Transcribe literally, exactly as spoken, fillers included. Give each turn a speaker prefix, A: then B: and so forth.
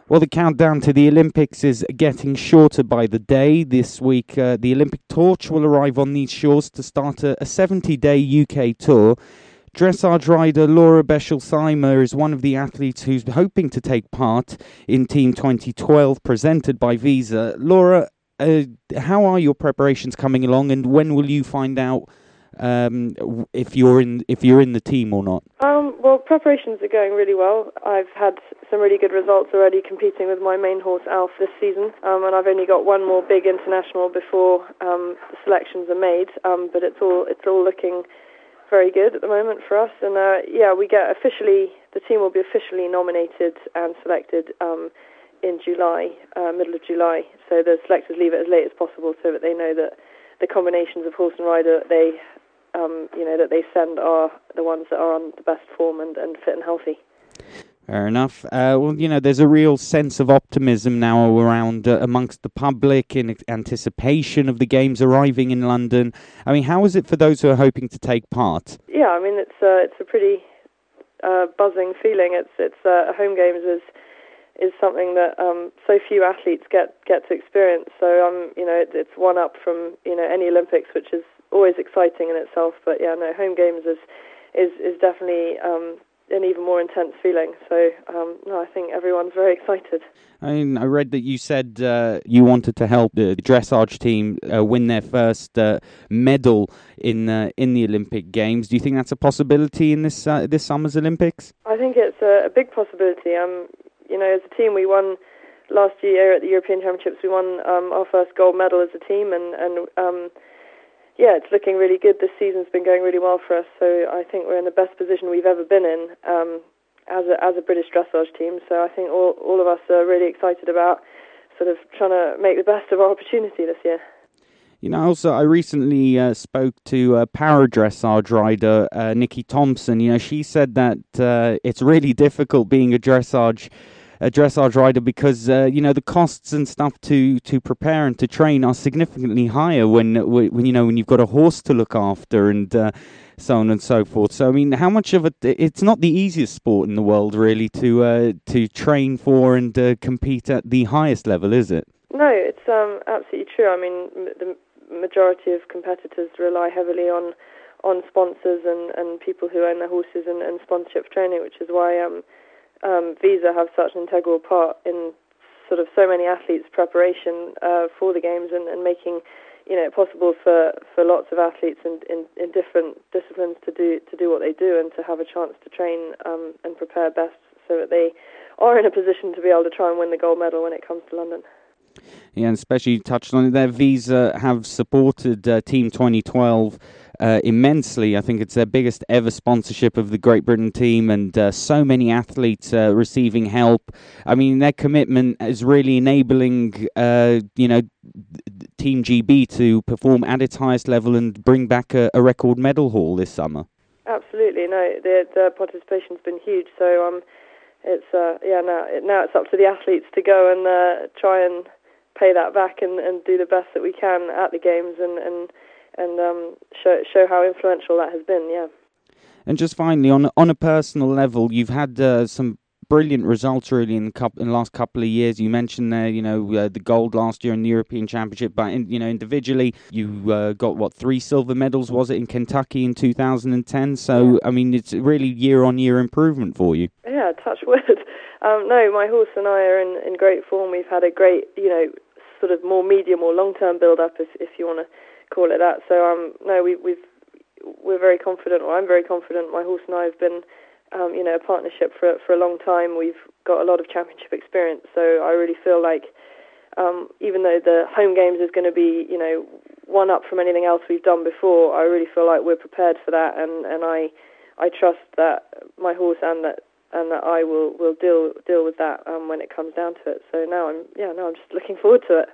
A: Well, the countdown to the Olympics is getting shorter by the day. This week, uh, the Olympic torch will arrive on these shores to start a seventy-day U K tour. Dressage rider Laura Beschel-Seimer is one of the athletes who's hoping to take part in Team twenty twelve, presented by Visa. Laura, uh, how are your preparations coming along, and when will you find out um, if you're in if you're in the team or not?
B: Um, well, preparations are going really well. I've had some really good results already competing with my main horse Alf this season, um, and I've only got one more big international before um, the selections are made. Um, but it's all it's all looking very good at the moment for us. And uh, yeah, we get officially the team will be officially nominated and selected um, in July, uh, middle of July. So the selectors leave it as late as possible so that they know that the combinations of horse and rider that they Um, you know, that they send are the ones that are on the best form and, and fit and healthy.
A: Fair enough. Uh, well, you know, there's a real sense of optimism now around uh, amongst the public in anticipation of the games arriving in London. I mean, how is it for those who are hoping to take part?
B: Yeah, I mean, it's uh, it's a pretty uh, buzzing feeling. It's it's uh, home games is is something that um, so few athletes get get to experience. So um, you know, it, it's one up from you know any Olympics, which is always exciting in itself, but yeah, no, home games is is, is definitely um, an even more intense feeling. So um, no, I think everyone's very excited.
A: I mean, I read that you said uh, you wanted to help the dressage team uh, win their first uh, medal in uh, in the Olympic Games. Do you think that's a possibility in this uh, this summer's Olympics?
B: I think it's a, a big possibility. Um, you know, as a team, we won last year at the European Championships. We won um, our first gold medal as a team, and and um, yeah, it's looking really good. This season's been going really well for us, so I think we're in the best position we've ever been in um, as a as a British dressage team. So I think all all of us are really excited about sort of trying to make the best of our opportunity this year.
A: You know, also, I recently uh, spoke to a para dressage rider, uh, Nikki Thompson. You know, she said that uh, it's really difficult being a dressage a dressage rider because uh, you know the costs and stuff to, to prepare and to train are significantly higher when when you know when you've got a horse to look after and uh, so on and so forth. So I mean, how much of it? It's not the easiest sport in the world, really, to uh, to train for and uh, compete at the highest level, is it?
B: No, it's um, absolutely true. I mean, the majority of competitors rely heavily on on sponsors and, and people who own their horses and, and sponsorship training, which is why um. Um, Visa have such an integral part in sort of so many athletes' preparation uh, for the games and, and making you know it possible for, for lots of athletes in, in, in different disciplines to do to do what they do and to have a chance to train um, and prepare best so that they are in a position to be able to try and win the gold medal when it comes to London.
A: Yeah, and especially you touched on it there. Visa have supported uh, Team twenty twelve uh, immensely. I think it's their biggest ever sponsorship of the Great Britain team, and uh, so many athletes uh, receiving help. I mean, their commitment is really enabling, uh, you know, Team G B to perform at its highest level and bring back a, a record medal haul this summer.
B: Absolutely, no, the the participation's been huge. So um, it's uh, yeah now now it's up to the athletes to go and uh, try and pay that back and, and do the best that we can at the games and and and um, show show how influential that has been. Yeah.
A: And just finally, on on a personal level, you've had uh, some brilliant results really in the, couple, in the last couple of years. You mentioned there, you know, uh, the gold last year in the European Championship, but in, you know, individually, you uh, got what three silver medals was it in Kentucky in two thousand ten? So
B: yeah.
A: I mean, it's really year on year improvement for you.
B: Yeah, touch wood. Um, no, my horse and I are in, in great form. We've had a great, you know, sort of more medium or long term build up, if if you want to call it that. So um, no, we we've we're very confident, or I'm very confident. My horse and I have been Um, you know, a partnership for for a long time. We've got a lot of championship experience, so I really feel like, um, even though the home games is going to be, you know, one up from anything else we've done before, I really feel like we're prepared for that, and, and I I trust that my horse and that and that I will will deal deal with that um, when it comes down to it. So now I'm yeah now I'm just looking forward to it.